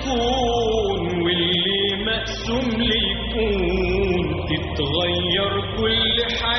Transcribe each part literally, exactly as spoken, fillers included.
تكون واللي مقسوم لي يكون. تتغير كل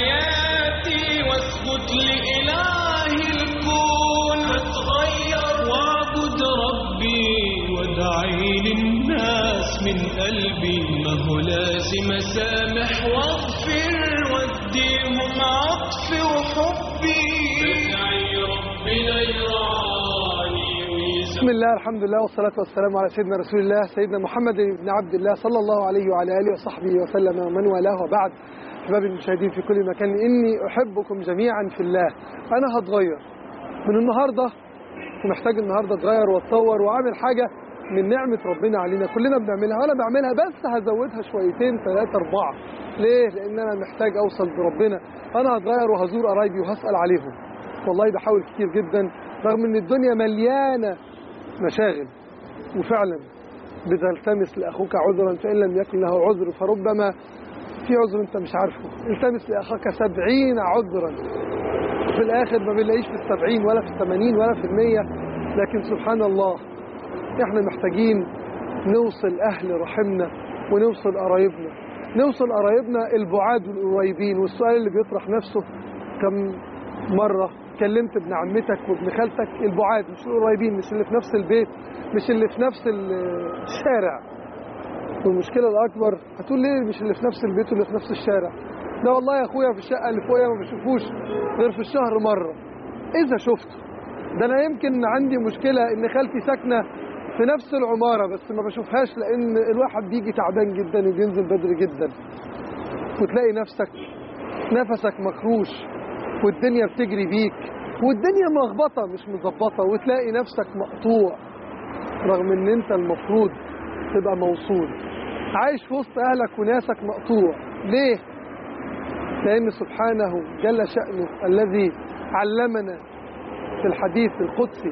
حياتي واسجد لإله الكون. هتغير واعبد ربي وادعي للناس من قلبي. ما هو لازم اسامح واغفر واديهم عطف وحبي. بدعي ربنا يرعاني. بسم الله الحمد لله والصلاة والسلام على سيدنا رسول الله سيدنا محمد بن عبد الله صلى الله عليه وعلى آله وصحبه وسلم ومن والاه. وبعد، أحباب المشاهدين في كل مكان، إني أحبكم جميعا في الله. أنا هتغير من النهاردة، ومحتاج النهاردة أتغير وأتطور وأعمل حاجة من نعمة ربنا علينا. كلنا بنعملها وأنا بعملها، بس هزودها شويتين ثلاثة أربعة. ليه؟ لأن أنا محتاج أوصل بربنا. أنا هتغير وهزور قرايبي وهسأل عليهم. والله بحاول كتير جدا رغم إن الدنيا مليانة مشاغل، وفعلا بتلتمس لأخوك عذرا فإن لم يكن له عذر فربما في عذر أنت مش عارفه. التمس لأخاك سبعين عذرا، في الآخر ما بنلاقيش في السبعين ولا في الثمانين ولا في المية. لكن سبحان الله إحنا محتاجين نوصل أهل رحمنا ونوصل قرايبنا، نوصل قرايبنا البعاد والقريبين. والسؤال اللي بيطرح نفسه، كم مرة كلمت ابن عمتك وابن خالتك البعاد، مش القريبين، مش اللي في نفس البيت، مش اللي في نفس الشارع. والمشكلة الأكبر هتقول ليه مش اللي في نفس البيت واللي في نفس الشارع؟ ده والله يا أخويا في الشقة اللي فوقيا ما بشوفوش غير في الشهر مرة إذا شفته. ده أنا يمكن عندي مشكلة إن خالتي ساكنة في نفس العمارة بس ما بشوفهاش، لأن الواحد بيجي تعبان جدا وبينزل بدري جدا، وتلاقي نفسك نفسك مكروش والدنيا بتجري بيك والدنيا ملخبطة مش مظبطة، وتلاقي نفسك مقطوع رغم ان انت المفروض تبقى موصول. عايش في وسط اهلك وناسك مقطوع. ليه؟ لان سبحانه جل شأنه الذي علمنا في الحديث القدسي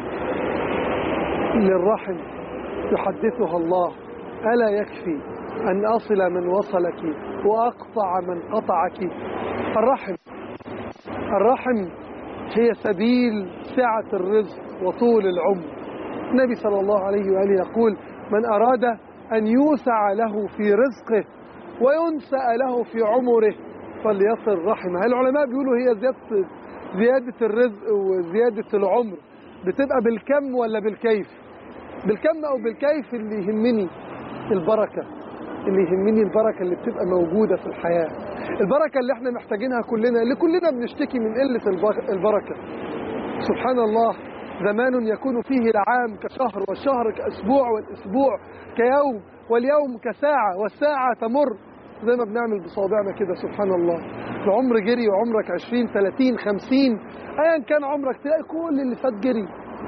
للرحم يحدثها الله: ألا يكفي أن أصل من وصلك وأقطع من قطعك. الرحم الرحم هي سبيل سعة الرزق وطول العمر. النبي صلى الله عليه وآله يقول: من أراد أن يوسع له في رزقه وينسأ له في عمره فليصل رحمه. العلماء بيقولوا هي زيادة, زيادة الرزق وزيادة العمر بتبقى بالكم ولا بالكيف؟ بالكم أو بالكيف. اللي يهمني البركة، اللي يهمني البركة اللي بتبقى موجودة في الحياة، البركة اللي احنا محتاجينها كلنا، اللي كلنا بنشتكي من قلة البركة. سبحان الله، زمان يكون فيه العام كشهر، والشهر كأسبوع، والأسبوع كيوم، واليوم كساعة، والساعة تمر زي ما بنعمل بصابعنا كده. سبحان الله، العمر جري وعمرك عشرين ثلاثين خمسين ايا كان عمرك، تلاقي كل اللي فات جري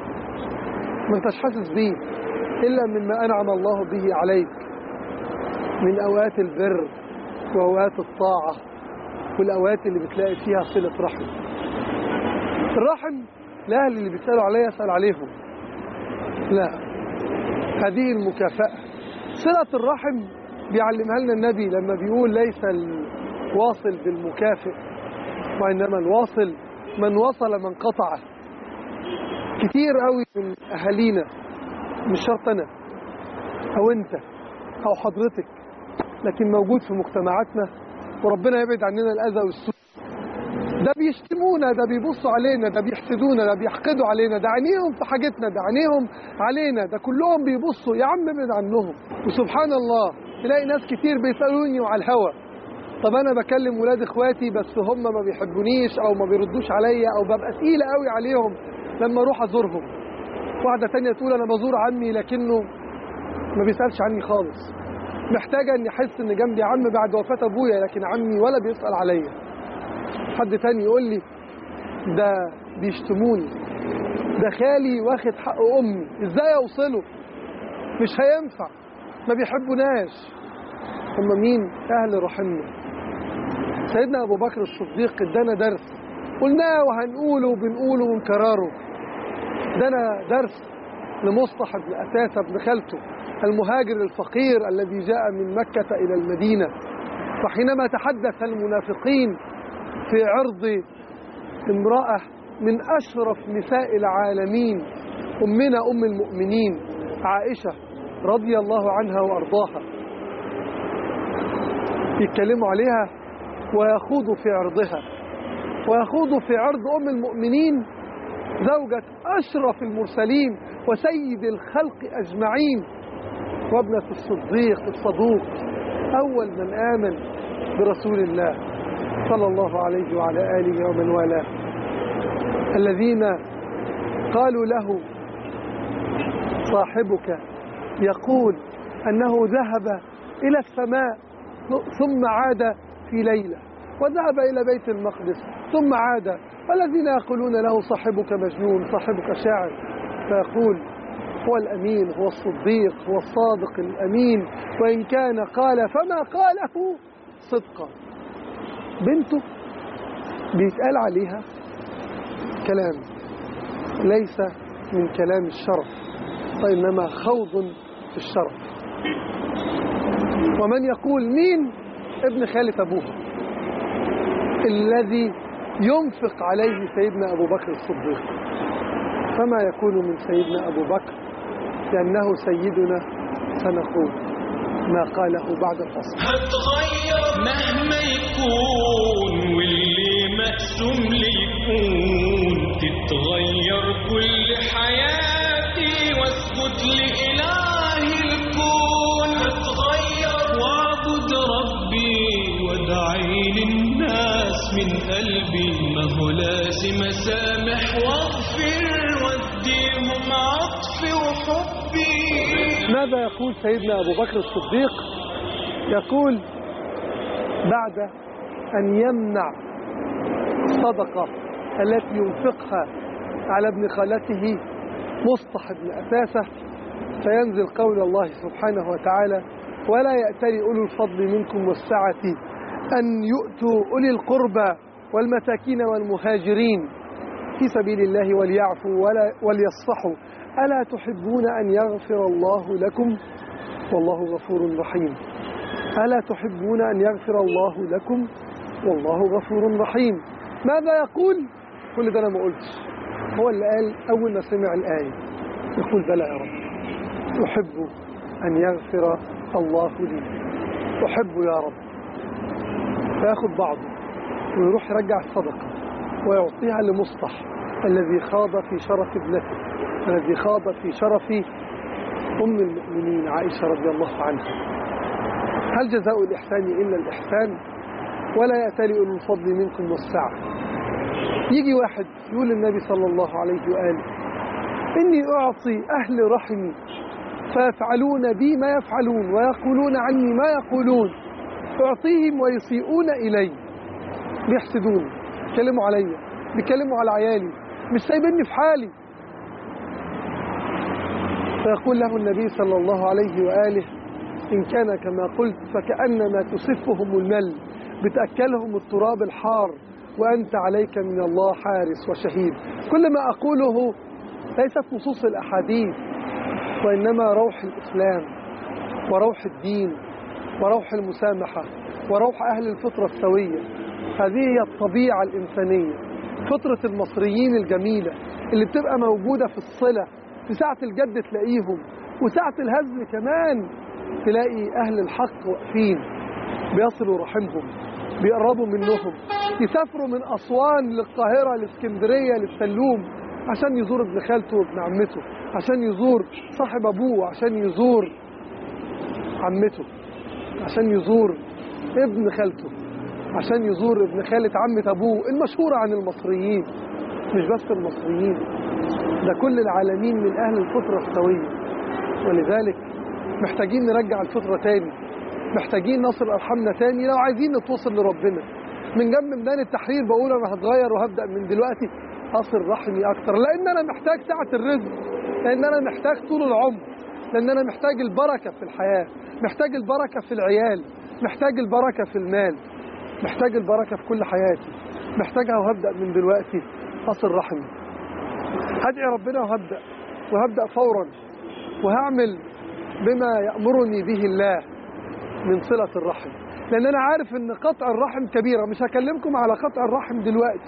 ما انتش حاسس بيه إلا مما أنعم الله به عليك من أوقات البر وأوقات الطاعة والأوقات اللي بتلاقي فيها صلة رحم. الرحم الأهل اللي بيسألوا عليها أسأل عليهم، لا، هذه المكافأة. صلة الرحم بيعلمها لنا النبي لما بيقول: ليس الواصل بالمكافئ وإنما الواصل من وصل من قطعه. كتير قوي من أهالينا، مش شرط أنا أو أنت أو حضرتك، لكن موجود في مجتمعاتنا، وربنا يبعد عننا الأذى والسوء. ده بيشتمونا، ده بيبصوا علينا، ده بيحسدونا، ده بيحقدوا علينا، ده عينيهم في حاجتنا، ده عينيهم علينا، ده كلهم بيبصوا. يا عم ابعد عنهم. وسبحان الله تلاقي ناس كتير بيسألوني على الهوى: طب أنا بكلم ولاد إخواتي بس هم ما بيحبونيش أو ما بيردوش عليا، أو ببقى تقيلة قوي عليهم لما أروح أزورهم. واحدة تانية تقول: أنا بزور عمي لكنه ما بيسألش عني خالص. محتاجة أن يحس أن جنبي عم بعد وفاة أبويا، لكن عمي ولا بيسأل عليا. حد تاني يقول لي: ده بيشتموني، ده خالي واخد حق أمي، إزاي أوصله؟ مش هينفع، ما بيحبوناش. هم مين؟ أهل رحمنا. سيدنا أبو بكر الصديق ادانا درس قلناه وهنقوله وبنقوله ونكرره. ادانا درس لمصطح بن أثاثة بن خالته المهاجر الفقير الذي جاء من مكة إلى المدينة. وحينما تحدث المنافقين في عرض امرأة من أشرف نساء العالمين، أمنا أم المؤمنين عائشة رضي الله عنها وأرضاها يتكلموا عليها ويخوضوا في عرضها، ويخوضوا في عرض أم المؤمنين زوجة أشرف المرسلين وسيد الخلق أجمعين، وابنة الصديق الصدوق، أول من آمن برسول الله صلى الله عليه وعلى آله ومن والاه، الذين قالوا له صاحبك يقول أنه ذهب إلى السماء ثم عاد في ليلة، وذهب إلى بيت المقدس ثم عاد، والذين يقولون له صاحبك مجنون، صاحبك شاعر، فيقول هو الأمين، هو الصديق، هو الصادق الأمين، وإن كان قال فما قاله صدقا. بنته بيتقال عليها كلام ليس من كلام الشرف، وإنما خوض في الشرف. ومن يقول مين؟ ابن خالة أبوها الذي ينفق عليه سيدنا أبو بكر الصديق، فما يكون من سيدنا أبو بكر لأنه سيدنا، سنقول ما قاله بعد الفصل. هتغير مهما يكون واللي مقسوم ليكون، تتغير كل حياتي واسجد لإله الكون. هتغير واعبد ربي وادعي للناس من قلبي، ما هو لازم اسامح واغفر واديهم عطفي وحبي. ماذا يقول سيدنا أبو بكر الصديق؟ يقول بعد أن يمنع الصدقة التي ينفقها على ابن خالته مصطح بن أثاثة، فينزل قول الله سبحانه وتعالى ولا يأتل أولو الفضل منكم والسعة أن يؤتوا أولي القربى والمساكين والمهاجرين في سبيل الله وليعفوا ولا وليصفحوا ألا تحبون أن يغفر الله لكم والله غفور رحيم. ألا تحبون أن يغفر الله لكم والله غفور رحيم. ماذا يقول؟ كل ده أنا ما قلتش، هو اللي قال أول ما سمع الآية، يقول بلى يا رب أحب أن يغفر الله لي، أحب يا رب. فياخد بعضه ويروح يرجع الصدقة ويعطيها لمصطح الذي خاض في شرف ابنته، الذي خاض في شرف أم المؤمنين عائشة رضي الله عنها. هل جزاء الإحسان إلا الإحسان؟ ولا يأتل أولو الفضل منكم والسعة. يجي واحد يقول للنبي صلى الله عليه وآله إني أعطي أهل رحمي فيفعلون بي ما يفعلون ويقولون عني ما يقولون، أعطيهم ويسيئون إلي، بيحسدوني، بيتكلموا عليا، بيتكلموا على عيالي، مش سايبيني في حالي. فيقول له النبي صلى الله عليه وآله إن كان كما قلت فكأنما تسفهم المل، بتأكلهم التراب الحار وأنت عليك من الله حارس وشهيد. كل ما أقوله ليست نصوص الأحاديث، وإنما روح الإسلام وروح الدين وروح المسامحة وروح أهل الفطرة السوية. هذه هي الطبيعة الإنسانية، فطرة المصريين الجميلة اللي بتبقى موجودة في الصلة، في ساعة الجد تلاقيهم، وساعة الهزل كمان تلاقي أهل الحق واقفين بيصلوا رحمهم، بيقربوا منهم، يسافروا من أسوان للقاهرة لإسكندرية للسلوم عشان يزور ابن خالته وابن عمته، عشان يزور صاحب أبوه، عشان يزور عمته، عشان يزور ابن خالته، عشان يزور ابن خالة عمة أبوه المشهورة عن المصريين. مش بس المصريين، ده كل العالمين من أهل الفطرة السوية. ولذلك محتاجين نرجع الفطرة تاني، محتاجين نصل أرحامنا تاني لو عايزين نتوصل لربنا. من جنب ميدان التحرير بقول أنا هتغير وهبدأ من دلوقتي أصل رحمي أكتر، لأن أنا محتاج سعة الرزق، لأن أنا محتاج طول العمر، لأن أنا محتاج البركة في الحياة، محتاج البركة في العيال، محتاج البركة في المال، محتاج البركة في كل حياتي، محتاجها وهبدأ من دلوقتي أصل رحمي. هدعي ربنا وهبدأ وهبدأ فورا، وهعمل بما يأمرني به الله من صلة الرحم، لأن أنا عارف أن قطع الرحم كبيرة. مش هكلمكم على قطع الرحم دلوقتي،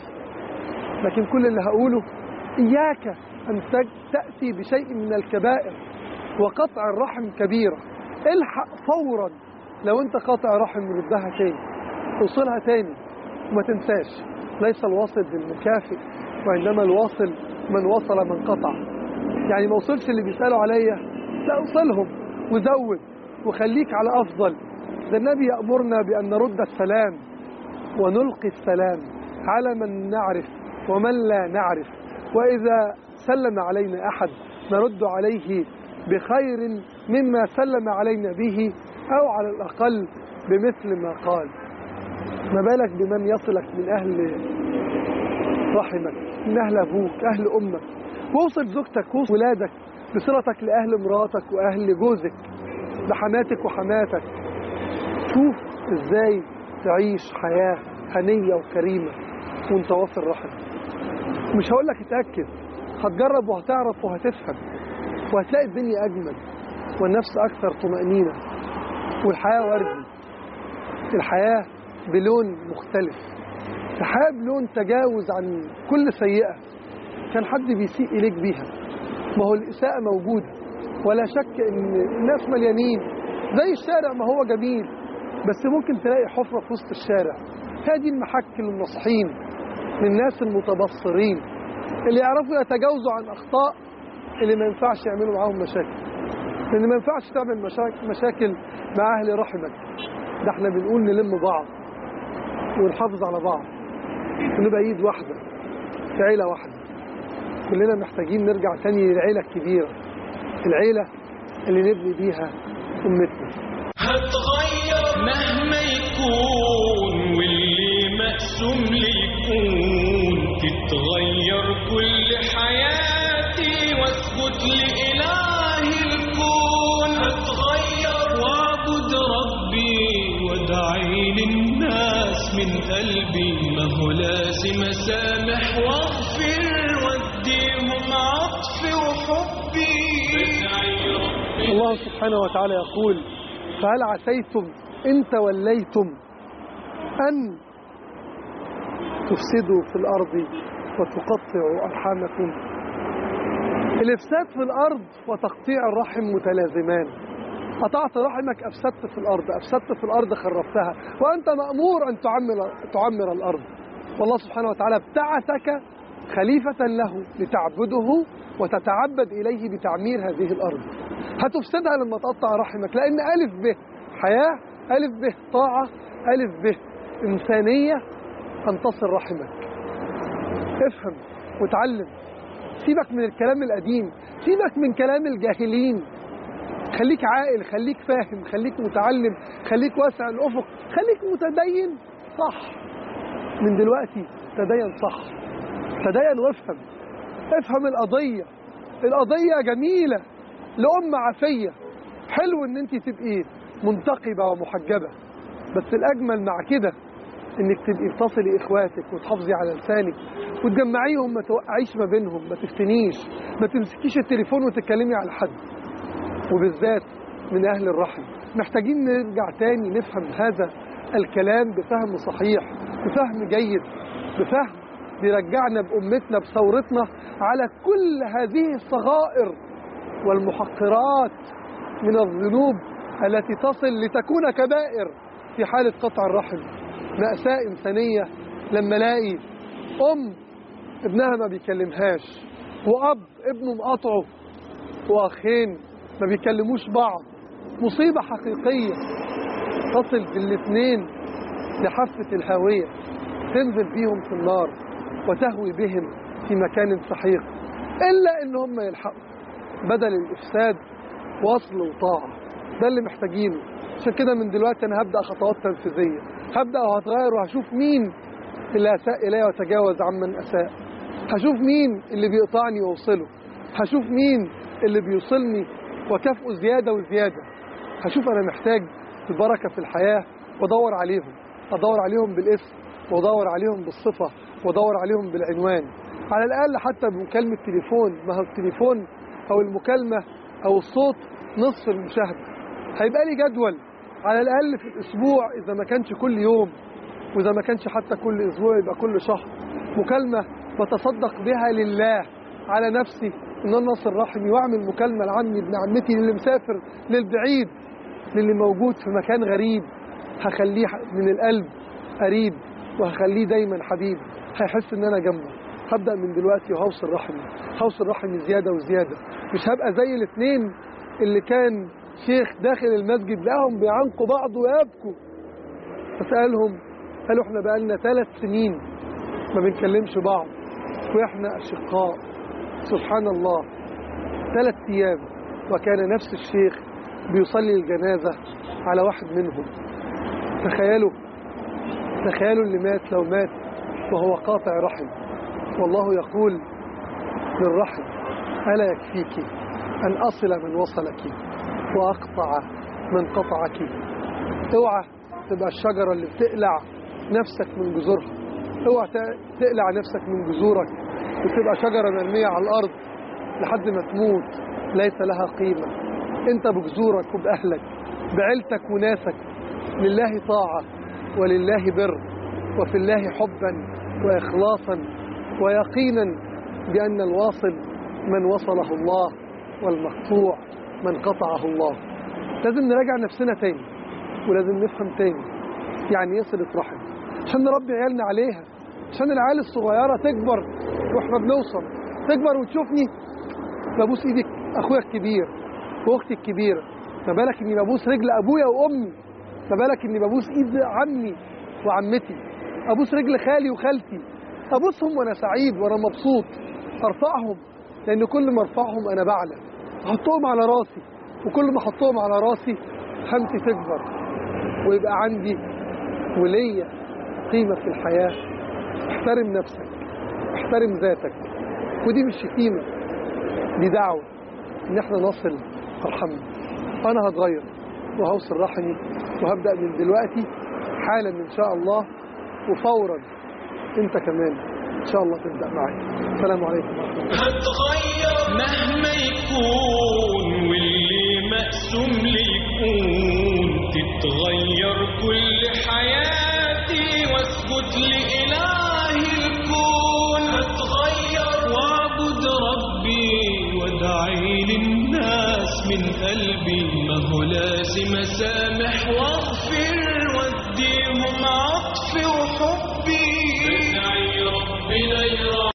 لكن كل اللي هقوله إياك أن تأتي بشيء من الكبائر وقطع الرحم كبيرة. الحق فورا لو انت قاطع رحم ردها تاني، توصلها تاني وما تنساش. ليس الواصل بالمكافئ وإنما الواصل من وصل من قطع. يعني ما وصلش اللي بيسألوا عليا، لا اوصلهم وزود وخليك على أفضل. ده النبي يأمرنا بأن نرد السلام ونلقي السلام على من نعرف ومن لا نعرف، وإذا سلم علينا أحد نرد عليه بخير مما سلم علينا به، أو على الأقل بمثل ما قال. ما بالك بمن يصلك من أهل رحمك، من أهل أبوك، أهل أمك. ووصل زوجتك ووصل ولادك بصلتك لأهل مراتك وأهل جوزك، بحماتك وحماتك. شوف إزاي تعيش حياة هنية وكريمة وانت واصل رحم. مش هقول لك اتأكد، هتجرب وهتعرف وهتفهم وهتلاقي الدنيا أجمل والنفس أكثر طمأنينة والحياة وردي. الحياة بلون مختلف، الحياة بلون تجاوز عن كل سيئة كان حد بيسيء إليك بيها. ما هو الإساءة موجودة ولا شك إن الناس مليانين زي الشارع، ما هو جميل بس ممكن تلاقي حفرة في وسط الشارع. هذه المحك للناصحين، للناس المتبصرين اللي يعرفوا يتجاوزوا عن أخطاء اللي ما ينفعش يعملوا معاهم مشاكل. لأن ما ينفعش تعمل مشاكل, مشاكل مع أهل رحمك. ده احنا بنقول نلم بعض ونحافظ على بعض ونبقى ايد واحدة في عيلة واحدة. كلنا محتاجين نرجع تاني للعيلة الكبيرة، العيلة اللي نبني بيها أمتنا. هتغير مهما يكون واللي مقسوم ليكون، تتغير كل حياتي واسجد لإله الكون. هتغير واعبد ربي وادعي للناس من قلبي، ما هو لازم اسامح واغفر واديهم عطفي وحبي. الله سبحانه وتعالى يقول: فهل عسيتم إن توليتم أن تفسدوا في الأرض وتقطعوا أرحامكم. الإفساد في الأرض وتقطيع الرحم متلازمان. قطعت رحمك أفسدت في الأرض، أفسدت في الأرض خربتها، وأنت مأمور أن تعمر, تعمر الأرض. والله سبحانه وتعالى ابتعثك خليفة له لتعبده وتتعبد إليه بتعمير هذه الأرض. هتفسدها لما تقطع رحمك، لأن ألف به حياة، ألف به طاعة، ألف به إنسانية أن تصل رحمك. افهم وتعلم، سيبك من الكلام القديم، سيبك من كلام الجاهلين. خليك عاقل، خليك فاهم، خليك متعلم، خليك واسع الأفق، خليك متدين صح. من دلوقتي تدين صح، تدين وافهم. افهم القضية، القضية جميلة لأمة عافية. حلو ان انت تبقي منتقبة ومحجبة، بس الأجمل مع كده انك تبقي بتصلي إخواتك وتحافظي على لسانك وتجمعيهم، ما توقعيش ما بينهم، ما تفتنيش، ما تمسكيش التليفون وتتكلمي على حد، وبالذات من أهل الرحم. محتاجين نرجع تاني نفهم هذا الكلام بفهم صحيح، بفهم جيد، بفهم بيرجعنا بأمتنا بثورتنا على كل هذه الصغائر والمحقرات من الذنوب التي تصل لتكون كبائر في حالة قطع الرحم. مأساة إنسانية لما الاقي أم ابنها ما بيكلمهاش، وأب ابنه مقاطعه، وأخين ما بيكلموش بعض. مصيبة حقيقية تصل بالاثنين لحافة الهاوية، تنزل بيهم في النار وتهوي بهم في مكان سحيق، إلا إن هم يلحقوا بدل الإفساد وصل وطاعة. ده اللي محتاجينه. عشان كده من دلوقتي أنا هبدأ خطوات تنفيذية، هبدأ وهتغير، وهشوف مين اللي أساء إليه وتجاوز عمن أساء، هشوف مين اللي بيقطعني ووصله، هشوف مين اللي بيوصلني وكافئه زيادة وزيادة، هشوف أنا محتاج البركة في الحياة وادور عليهم، أدور عليهم بالاسم وادور عليهم بالصفة وادور عليهم بالعنوان، على الأقل حتى بمكالمة تليفون. ما هو التليفون أو المكالمة أو الصوت نصف المشاهدة. هيبقى لي جدول على الأقل في الأسبوع، إذا ما كانش كل يوم، وإذا ما كانش حتى كل أسبوع يبقى كل شهر، مكالمة بتصدق بها لله على نفسي ان انا اصل رحمي واعمل مكالمه لعمي ابن عمتي اللي مسافر للبعيد، للي موجود في مكان غريب، هخليه من القلب قريب وهخليه دايما حبيب، هيحس ان انا جنبه. هبدا من دلوقتي وهوصل رحمي، هوصل رحمي زياده وزياده. مش هبقى زي الاثنين اللي كان شيخ داخل المسجد لقاهم بيعنقوا بعض ويبكوا، فسالهم قالوا احنا بقالنا ثلاث سنين ما بنكلمش بعض واحنا اشقاء. سبحان الله، ثلاث ايام وكان نفس الشيخ بيصلي الجنازه على واحد منهم. تخيلوا تخيلوا اللي مات لو مات وهو قاطع رحم. والله يقول للرحم ألا يكفيك أن أصل من وصلك وأقطع من قطعك. اوعى تبقى الشجرة اللي بتقلع نفسك من جذورها، اوعى تقلع نفسك من جذورك وتبقى شجرة مرمية على الأرض لحد ما تموت ليس لها قيمة. انت بجذورك وبأهلك بعيلتك وناسك لله طاعة ولله بر وفي الله حبا وإخلاصا ويقينا بأن الواصل من وصله الله والمقطوع من قطعه الله. لازم نراجع نفسنا تاني ولازم نفهم تاني يعني يصلة رحم عشان نربي عيالنا عليها، عشان العيال الصغيرة تكبر واحنا بنوصل، تكبر وتشوفني ببوس ايدك اخويا الكبير واختي الكبيرة، ما بالك اني ببوس رجل ابويا وامي، ما بالك اني ببوس ايد عمي وعمتي، ابوس رجل خالي وخالتي، ابوسهم وانا سعيد وانا مبسوط، ارفعهم لان كل ما ارفعهم انا بعلى، احطهم على راسي وكل ما احطهم على راسي همتي تكبر ويبقى عندي ولية قيمة في الحياة. احترم نفسك، احترم ذاتك، ودي مش شتيمة، دي دعوة ان احنا نصل ارحمنا. انا هتغير وهوصل رحمي وهبدأ من دلوقتي حالا ان شاء الله وفورا انت كمان ان شاء الله تبدأ معايا. السلام عليكم ورحمة الله. هتغير مهما يكون واللي مقسوم لي يكون، تتغير كل حياتي واسجد لإله الكون. هتغير واعبد ربي وادعي للناس من قلبي، ما هو لازم اسامح واغفر واديهم عطفي وحبي. ادعي ربنا